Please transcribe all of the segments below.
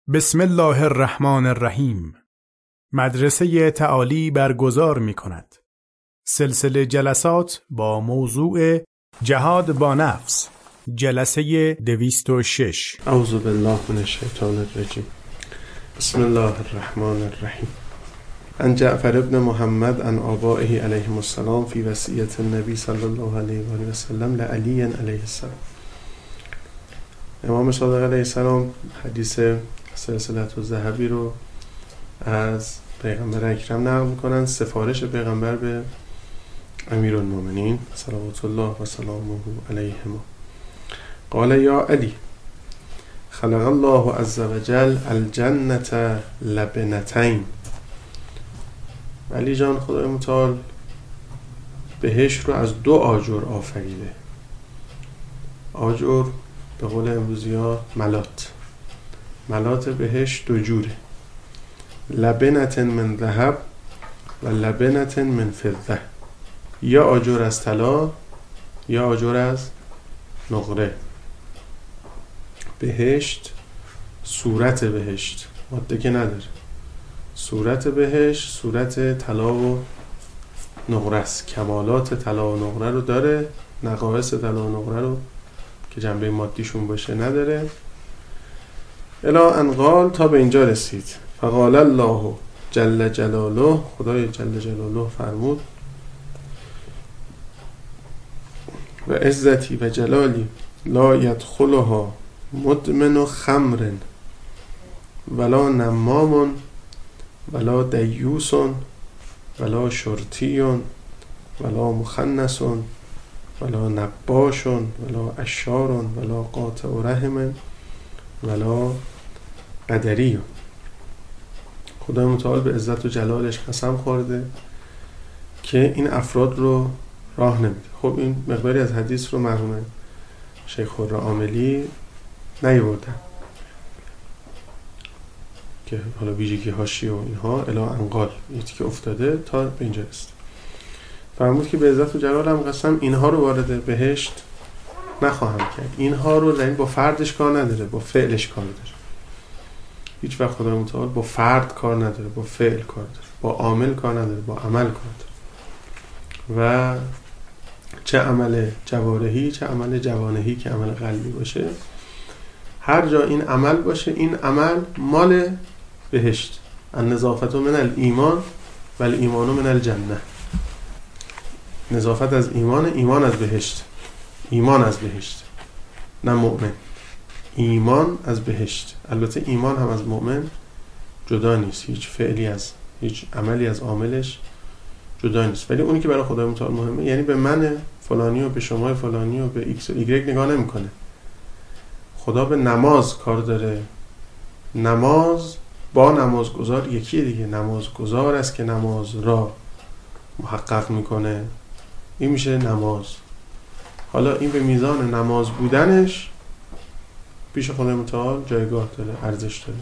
بسم الله الرحمن الرحیم. مدرسه تعالی برگزار می کند سلسله جلسات با موضوع جهاد با نفس، جلسه 206. اعوذ بالله من الشیطان الرجیم. بسم الله الرحمن الرحیم. عن جعفر ابن محمد عن آبائه علیهم السلام فی وصیت النبی صلی الله علیه و آله و سلم لعلی علیه السلام. امام صادق علیه السلام حدیث سلسلة الذهبی رو از پیغمبر اکرم نقل میکنن، سفارش پیغمبر به امیرالمومنین صلوات الله و سلامه علیهما. قال یا علی خلق الله عز وجل الجنة لبنتین. علی جان خدای متعال بهشت رو از دو آجر آفریده. آجر به قول امروزی ها ملات بهشت دو جوره، لبنت من ذهب و لبنت من فضه، یا آجر از طلا یا آجر از نقره. بهشت، صورت بهشت، ماده که نداره، صورت بهشت صورت طلا و نقره است. کمالات طلا و نقره رو داره، نقایص طلا و نقره رو که جنبه مادیشون باشه نداره. الا ان قال، تا به اینجا رسید. فقال الله جل جلاله، خدای جل جلاله فرمود و عزتی و جلالی لا یدخلها مدمن خمر ولا نمام ولا دیوس ولا شرطی ولا مخنث ولا نباش ولا اشار ولا قاطع رحم ولا قدری. خدای متعال به عزت و جلالش قسم خورده که این افراد رو راه نمیده. خب این مقداری از حدیث رو مرحوم شیخ خرم عاملی نیاوردن که حالا ویژگی حاشیه و اینها الی انقال یکی که افتاده تا به اینجا رسید. فرمود که به عزت و جلالم قسم اینها رو وارد بهشت نخواهم کرد. اینها رو یعنی با فردش کار نداره، با فعلش کار داره. هیچ وقت خدای متعال با فرد کار نداره، با فعل کار داره، با عامل کار نداره، با عمل کار داره. و چه عمل جوارحی چه عمل جوانحی که عمل قلبی باشه، هر جا این عمل باشه، این عمل مال بهشت. النظافت من الایمان و الایمان من الجنه. نظافت از ایمان، ایمان از بهشت. ایمان از بهشت، نه مؤمن. ایمان از بهشت. البته ایمان هم از مؤمن جدا نیست، هیچ فعلی از هیچ عملی از عاملش جدا نیست، ولی اونی که برای خدای متعال مهمه، یعنی به من فلانی و به شما فلانی و به ایکس و ایگرگ نگاه نمیکنه. خدا به نماز کار داره. نماز با نمازگزار یکیه دیگه. نمازگزار است که نماز را محقق میکنه، این میشه نماز. حالا این به میزان نماز بودنش پیش خدای متعال جایگاه داره، ارزش داره.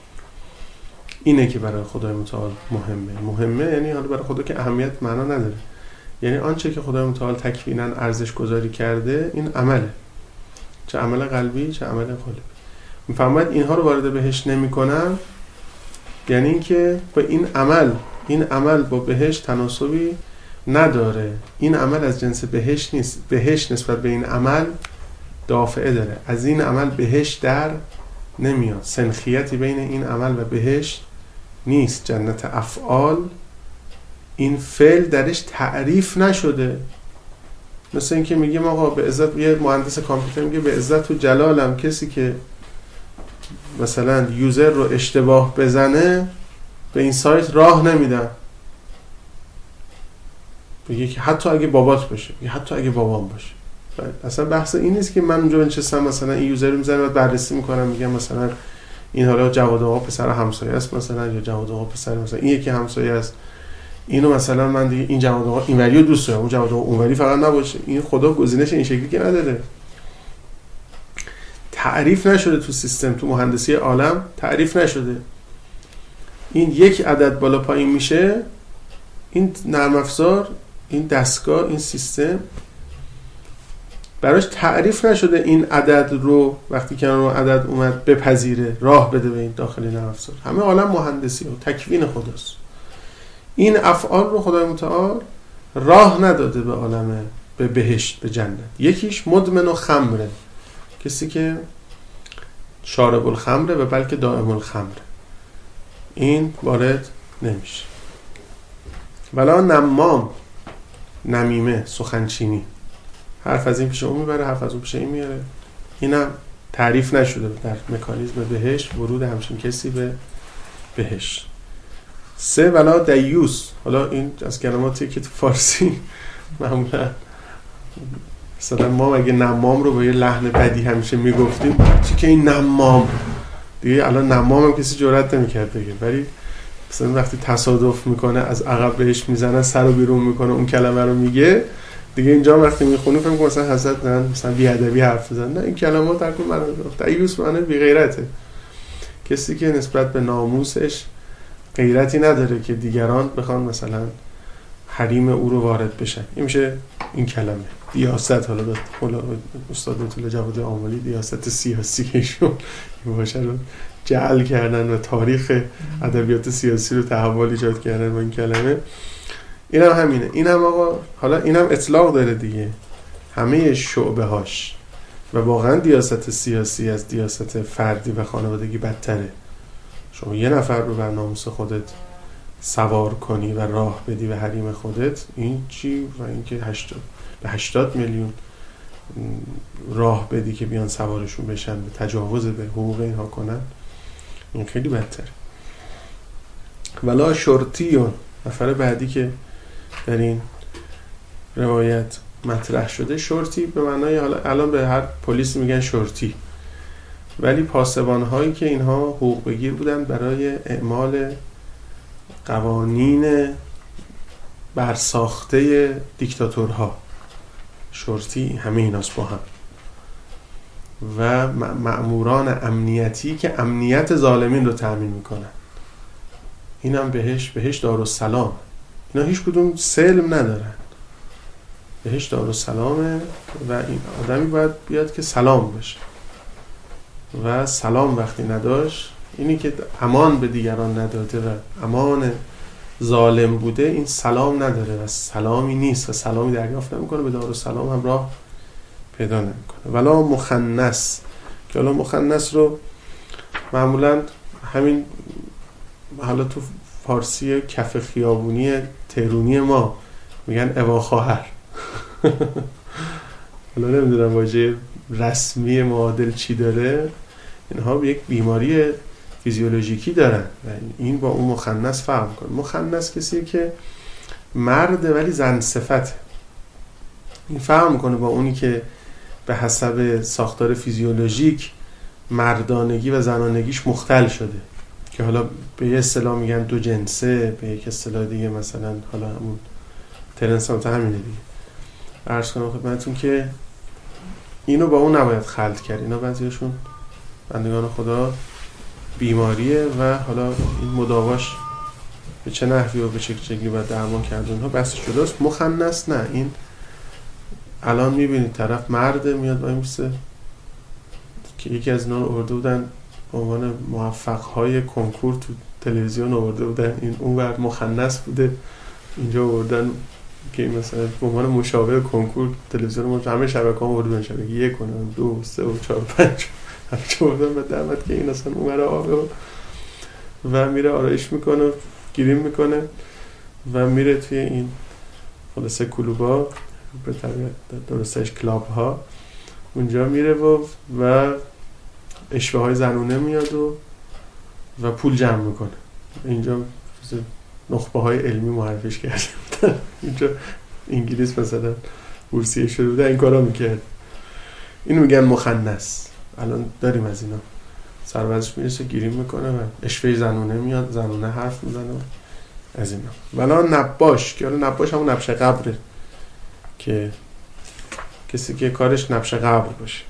اینه که برای خدای متعال مهمه. یعنی حالا برای خدا که اهمیت معنا نداره، یعنی آنچه که خدای متعال تکویناً ارزش گذاری کرده این عمله، چه عمل قلبی چه عمل قالبی. میفرماید اینها رو وارد بهشت نمی‌کنن، یعنی این که با این عمل با بهشت تناسبی نداره. این عمل از جنس بهشت نیست. بهشت نسبت به این عمل دافعه داره، از این عمل بهشت در نمیاد. سنخیتی بین این عمل و بهشت نیست. جنت افعال، این فعل درش تعریف نشده. مثل این که میگیم آقا به عزت، یه مهندس کامپیوتر میگه به عزت و جلالم کسی که مثلا یوزر رو اشتباه بزنه به این سایت راه نمیدن. بگه که حتی اگه بابات باشه، بگه حتی اگه بابام باشه. اصلا بحث این نیست که من اونجا نشستم مثلا این یوزر رو میذارم و بررسی میکنم، میگم مثلا این حالا جواد آقا پسر همسایه است مثلا، یا جواد آقا پسر مثلا این یکی همسایه است، اینو مثلا من دیگه این جواد آقا اینوری رو دوست دارم، اون جواد آقا اونوری فقط نباشه. این خدا گزینش این شکلی که نداره. تعریف نشده تو سیستم، تو مهندسی عالم تعریف نشده. این یک عدد بالا پایین میشه، این نرم افزار، این دستگاه، این سیستم براش تعریف نشده این عدد رو وقتی که اون عدد اومد بپذیره، راه بده به این داخل نرم افزار. همه عالم مهندسی و تکوین خداست. این افعال رو خدای متعال راه نداده به عالم، به بهشت، به جنت. یکیش مدمن و خمره، کسی که شارب الخمره و بلکه دائم الخمره، این وارد نمیشه. ولا نمام، نمیمه، سخنچینی، حرف از این پیش اون میبره، حرف از اون پیش این میاره، اینم تعریف نشده در مکانیزم بهشت ورود همچین کسی به بهشت. 3 ولا دیوس، حالا این از کلماتی که تو فارسی معمولا مثلا ما اگه نمام رو با یه لحن بدی همیشه میگفتیم، چی که این نمام دیگه، الان نمام هم کسی جرئت نمیکرد بگه، ولی مثلا وقتی تصادف میکنه از عقب بهش میزنه، سر رو بیرون میکنه، اون کلمه رو میگه دیگه، اینجا وقتی میخونی فکر می‌کنی مثلا حضرت مثلا بی ادبی حرف بزنن. نه، این کلمات در کل معنی دیوس معنی بی غیرته، کسی که نسبت به ناموسش غیرتی نداره که دیگران بخوان مثلا حریم او رو وارد بشن. این میشه این کلمه دیاست. حالا استاد طول جواد آملی دیاست سیاسی که ایشون این واژه رو جعل کردن و تاریخ ادبیات سیاسی رو تحول ایجاد کردن با این کلمه. اینم همینه. اینم آقا حالا اینم اطلاق داره دیگه، همه شعبه هاش. و واقعا دیاست سیاسی از دیاست فردی و خانوادگی بدتره. شما یه نفر رو بر ناموس خودت سوار کنی و راه بدی به حریم خودت، این چی؟ و اینکه 80 میلیون راه بدی که بیان سوارشون بشن، به تجاوز به حقوق اینها کنن، این خیلی بدتره. ولا شرطیون، نفر بعدی که در این روایت مطرح شده، شرطی به معنای حالا الان به هر پلیس میگن شرطی، ولی پاسبان هایی که اینها حقوق بگیر بودن برای اعمال قوانین برساخته دیکتاتورها، شرطی همه ایناست با هم. و مأموران امنیتی که امنیت ظالمین رو تأمین میکنن، اینم بهشت دارالسلام. اینا هیچ کدوم سلم ندارن، بهشت دارالسلامه و این آدمی باید بیاد که سلام بشه. و سلام وقتی نداشت، اینی که امان به دیگران نداده و امان ظالم بوده، این سلام نداره و سلامی نیست و سلامی دریافت نمیکنه، به دارالسلام هم راه پیدا نمیکنه. ولا مخنث، که حالا مخنث رو معمولا همین حالا تو فارسی کف خیابونی تهرونی ما میگن اوا خواهر. حالا نمیدونم واژه رسمی معادل چی داره، اینها یک بیماری فیزیولوژیکی دارن و این با اون مخنث فرق میکنه. مخنث کسیه که مرده ولی زن صفته، این فرق میکنه با اونی که به حسب ساختار فیزیولوژیک مردانگی و زنانگیش مختل شده، که حالا به یه اصطلاح میگن دو جنسه، به یک اصطلاح دیگه مثلا حالا همون ترنس هم همینه دیگه. عرض کنم خدمتتون که اینو با اون نباید خلط کرد. اینا بعضیشون بندگان خدا بیماریه و حالا این مداواش به چه نحوی و به چه شکلی باید درمان کرد اونها بحثش جداست. مخنث نه، این الان میبینید طرف مرده میاد با میسه که یکی از اینا رو آورده بودن به عنوان موفق‌های کنکور تو تلویزیون آورده بودن، این اونور مخنث بوده، اینجا آوردن که مثلا به عنوان مشابه کنکور تلویزیون ما همه شبکه‌ها آورده بودن، شبکه 1 و 2 و 3 و 4 و 5 همچه آوردن به دعوت که این اصلا اونور آبه و میره آرایش میکنه، گیریم میکنه و میره توی این خلاصه کلوبا، به طبیعت درستش کلاب ها، اونجا میره و اشوه های زنونه میاد و پول جمع میکنه. اینجا نخبه های علمی معرفیش کرده بودن، اینجا انگلیس مثلا بورسیه شده بوده این کارا میکرد. اینو میگن مخنث. الان داریم از اینا، سربازش میرسه گیریم میکنه و اشوه زنونه میاد، زنونه حرف میزنه از اینا. ولا نباش، که حالا نباش همون نبش قبره، که کسی که کارش نبش قبر باشه.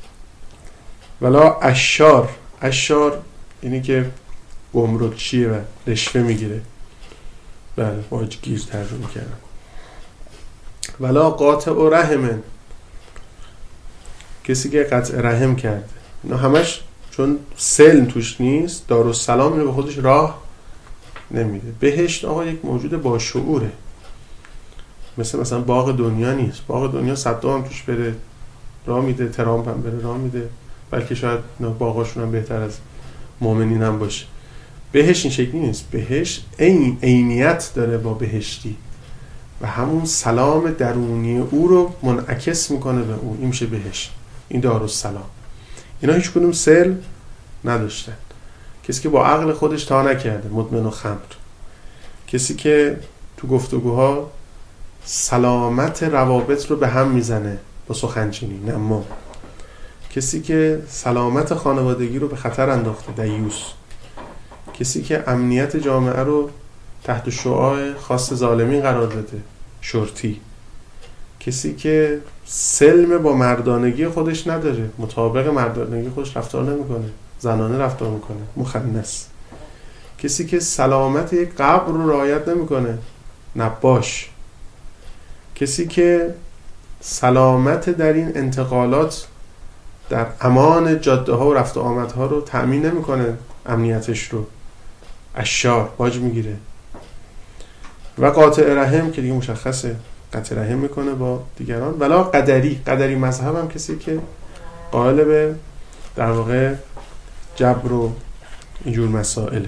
ولا اشار، اشار اینی که گمرکچیه و رشوه میگیره، بله واجگیر ترجمه کردم. ولا قاطع و رحمن، کسی که قطع رحم کرده، اینا همش چون سلم توش نیست، دارالسلام اینو به خودش راه نمیده. بهشت آقا یک موجود با شعوره، مثلا باغ دنیا نیست. باغ دنیا صدام توش بره راه میده، ترامپ هم بره راه میده، بلکه شاید باغاشون هم بهتر از مؤمنین هم باشه. بهشت این شکلی نیست. بهشت عینیت داره با بهشتی و همون سلام درونی او رو منعکس میکنه به او. این میشه بهشت، این دارالسلام. اینا هیچ کدوم سل نداشتن. کسی که با عقل خودش تا نکرده، مدمن و خمر، کسی که تو گفتگوها سلامت روابط رو به هم میزنه با سخنچینی، نما، کسی که سلامت خانوادگی رو به خطر انداخته، دیوس، کسی که امنیت جامعه رو تحت شعاع خاص ظالمین قرار داده، شرطی، کسی که سلم با مردانگی خودش نداره، مطابق مردانگی خودش رفتار نمیکنه، زنانه رفتار میکنه، مخنث، کسی که سلامت یک قبر رو رعایت نمیکنه، نباش، کسی که سلامت در این انتقالات در امان جاده ها و رفت و آمدها رو تأمین نمیکنه، امنیتش رو، اشار، باج میگیره، و قاطع رحم که دیگه مشخصه قطع رحم میکنه با دیگران. ولا قدری مذهب هم کسی که قائل به در واقع جبر و اینجور مسائل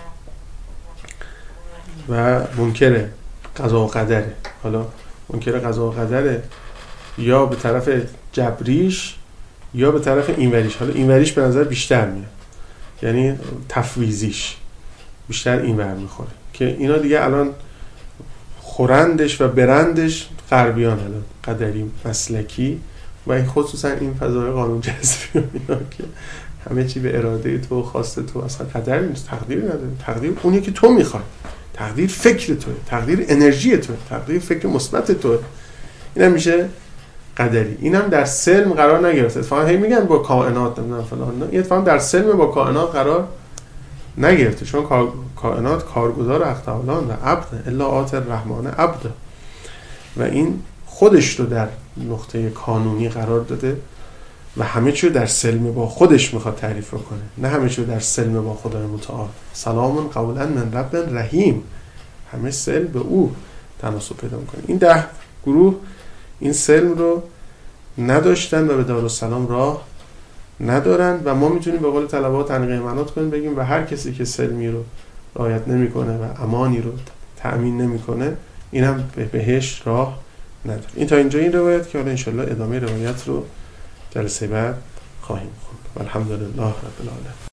و منکر قضا و قدره. حالا منکر قضا و قدره یا به طرف جبریش یا به طرف اینوریش. حالا اینوریش به نظر بیشتر میاد، یعنی تفویضیش بیشتر اینور میخوره که اینا دیگه الان خورندش و برندش غربیان، الان قدری مسلکی و این خصوصا این فضای قانون جذبی و اینا که همه چی به اراده تو و خواست تو، اصلا قدر نیست، تقدیر نداره. تقدیر اونیه که تو میخوای، تقدیر فکر توه، تقدیر انرژی توه، تقدیر فکر مثبت توه. اینم میشه قدری. اینم در سلم قرار نگرفته. اتفاقا هی میگن با کائنات نمیدونم فلان، این اتفاقا در سلم با کائنات قرار نگرفته، چون کائنات کارگزار حق تعالی و عبد الا آت الرحمن عبد، و این خودش رو در نقطه کانونی قرار داده و همه چیو در سلم با خودش میخواد تعریف کنه، نه همه چیو در سلم با خدای متعال. سلام قولا من رب رحیم، همه سلم به او تناسب پیدا میکنه. این 10 گروه این سلم رو نداشتن و به دارالسلام راه ندارن و ما میتونیم به قول طلبه ها تنقیح منات کنیم، بگیم و هر کسی که سلمی رو رعایت نمیکنه و امانی رو تأمین نمیکنه، اینم به بهشت راه نداره. این تا اینجا این روایت که حالا انشالله ادامه روایت رو جلسه بعد خواهیم خوند. الحمدلله رب العالمین.